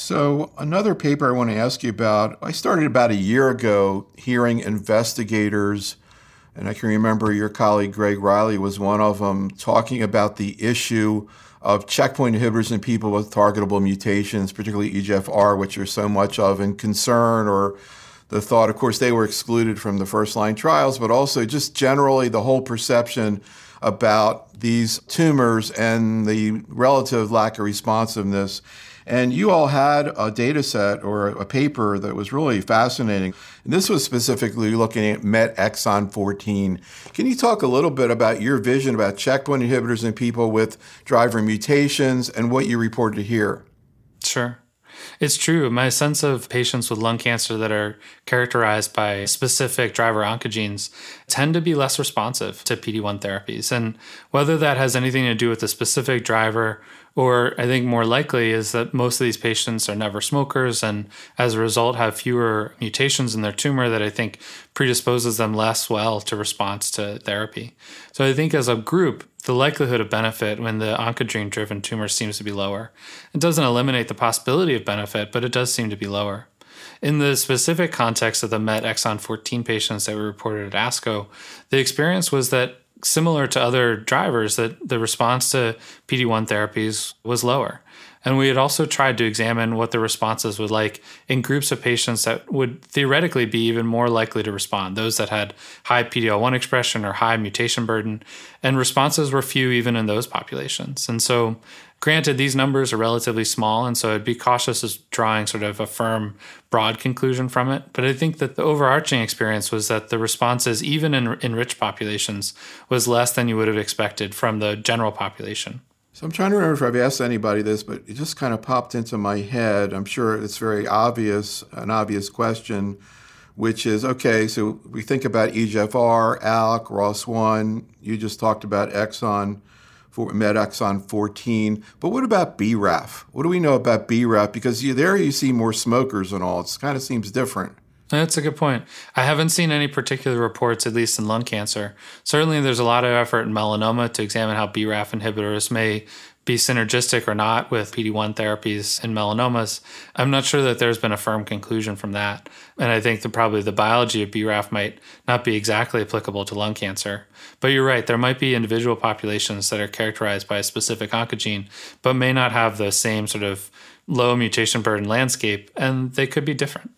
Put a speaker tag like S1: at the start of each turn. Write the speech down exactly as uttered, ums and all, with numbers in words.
S1: So another paper I want to ask you about, I started about a year ago hearing investigators, and I can remember your colleague Greg Riley was one of them, talking about the issue of checkpoint inhibitors in people with targetable mutations, particularly E G F R, which are so much of in concern, or the thought, of course, they were excluded from the first-line trials, but also just generally the whole perception about these tumors and the relative lack of responsiveness. And you all had a data set or a paper that was really fascinating. And this was specifically looking at MET exon fourteen. Can you talk a little bit about your vision about checkpoint inhibitors in people with driver mutations and what you reported here?
S2: Sure. It's true. My sense of patients with lung cancer that are characterized by specific driver oncogenes tend to be less responsive to P D one therapies. And whether that has anything to do with the specific driver, or I think more likely is that most of these patients are never smokers and as a result have fewer mutations in their tumor that I think predisposes them less well to response to therapy. So I think as a group, the likelihood of benefit when the oncogene-driven tumor seems to be lower. It doesn't eliminate the possibility of benefit, but it does seem to be lower. In the specific context of the MET exon fourteen patients that were reported at ASCO, the experience was that similar to other drivers, that the response to P D one therapies was lower. And we had also tried to examine what the responses would like in groups of patients that would theoretically be even more likely to respond, those that had high P D L one expression or high mutation burden, and responses were few even in those populations. And so granted, these numbers are relatively small, and so I'd be cautious as drawing sort of a firm, broad conclusion from it. But I think that the overarching experience was that the responses, even in enriched populations, was less than you would have expected from the general population.
S1: So I'm trying to remember if I've asked anybody this, but it just kind of popped into my head. I'm sure it's very obvious, an obvious question, which is, okay, so we think about E G F R, A L K, R O S one. You just talked about exon, MET exon fourteen. But what about B R A F? What do we know about B R A F? Because you, there you see more smokers and all. It kind of seems different.
S2: That's a good point. I haven't seen any particular reports, at least in lung cancer. Certainly, there's a lot of effort in melanoma to examine how B R A F inhibitors may be synergistic or not with P D one therapies in melanomas. I'm not sure that there's been a firm conclusion from that. And I think that probably the biology of B R A F might not be exactly applicable to lung cancer. But you're right, there might be individual populations that are characterized by a specific oncogene, but may not have the same sort of low mutation burden landscape, and they could be different.